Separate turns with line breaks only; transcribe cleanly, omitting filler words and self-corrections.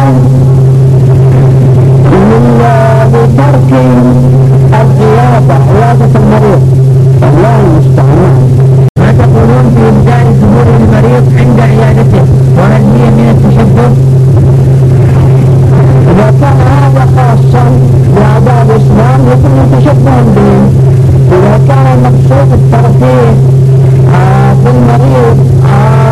لترك عيادة المريض. الله المستعان.
ما تقولون في إلجاء زبور المريض عند عيادته، وهل هي من التشبه؟
إذا كان هذا خاصا بأعداء الإسلام يكون تشبها بهم. إذا كان المقصود الترفيه بالمريض